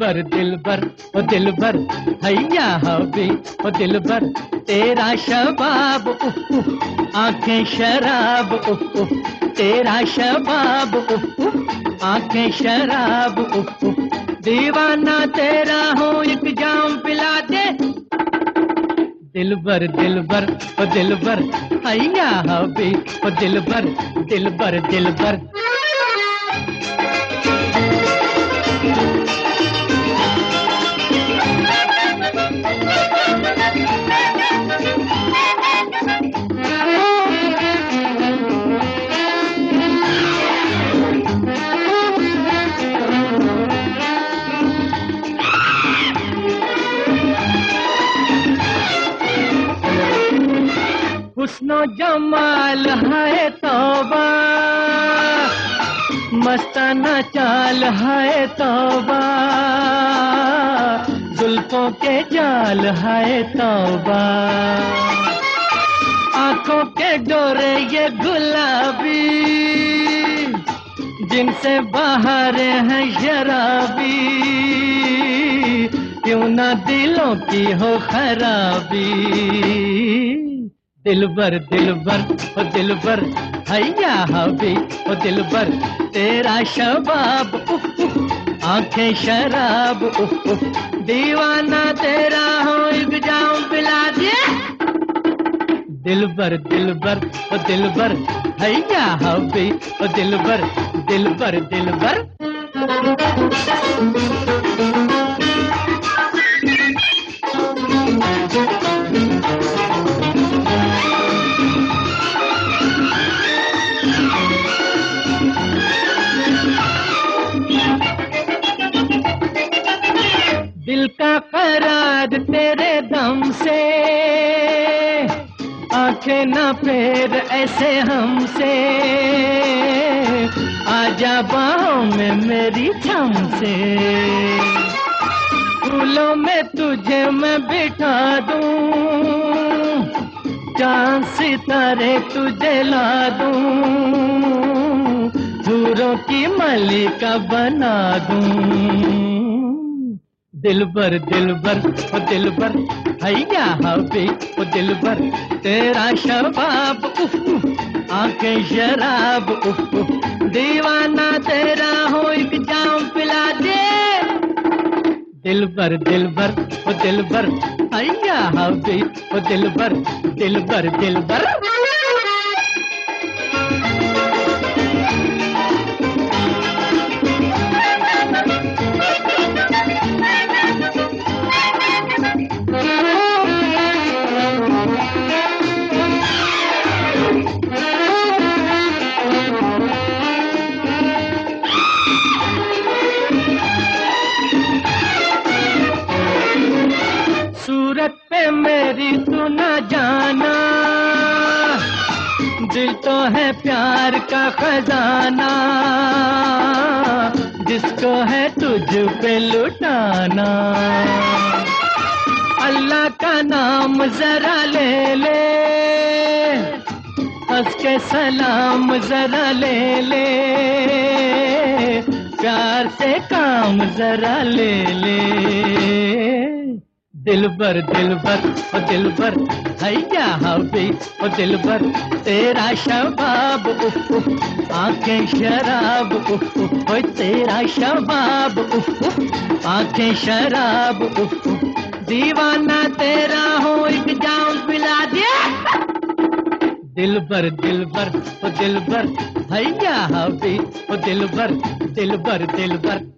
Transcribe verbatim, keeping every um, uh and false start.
दिलबर दिलबर ओ दिलबर हैया हबी ओ दिलबर तेरा शबाब उफ उफ आंखें शराब उफ उफ तेरा शबाब उफ उफ आंखें शराब उफ उफ दीवाना तेरा हूँ एक जाम पिला दे दिलबर दिलबर ओ दिलबर हैया हबी ओ दिलबर दिलबर दिलबर हुस्नो जमाल है तौबा मस्ताना चाल है तौबा जुल्फों के जाल है तौबा आंखों के डोरे ये गुलाबी जिनसे बाहर है शराबी क्यों ना दिलों की हो खराबी दिलबर दिलबर ओ दिलबर हैया हबी ओ दिलबर तेरा शबाब उफ उफ आंखें शराब उफ उफ दीवाना तेरा हो एक जाम पिला दिए दिलबर दिलबर ओ दिलबर हैया हबी ओ दिलबर दिलबर दिलबर दिल का करार तेरे दम से आंखें न फेर ऐसे हमसे आजा बाहों में मेरी थम से फूलों में तुझे मैं बिठा दूं चांद सितारे तुझे ला दूं हूरों की मलिका बना दूं दिलबर दिलबर ओ दिलबर हैया हबी ओ दिलबर तेरा शबाब उफ उफ आंखें शराब उफ उफ दीवाना तेरा हो एक जाम पिला दे दिलबर दिलबर ओ दिलबर हैया हबी ओ दिलबर दिलबर दिलबर सूरत पे मेरी तू न जाना दिल तो है प्यार का खजाना जिसको है तुझ पे लुटाना अल्लाह का नाम जरा ले ले हंस के सलाम जरा ले ले प्यार से काम जरा ले ले दिलबर दिलबर ओ दिलबर हैया हबी ओ दिलबर तेरा शबाब उफ उफ आंखें शराब उफ उफ ओ तेरा शबाब उफ उफ आंखें शराब उफ उफ दीवाना तेरा हो एक जाम पिला दिया दिलबर दिलबर ओ दिलबर हैया हबी ओ दिलबर दिलबर दिलबर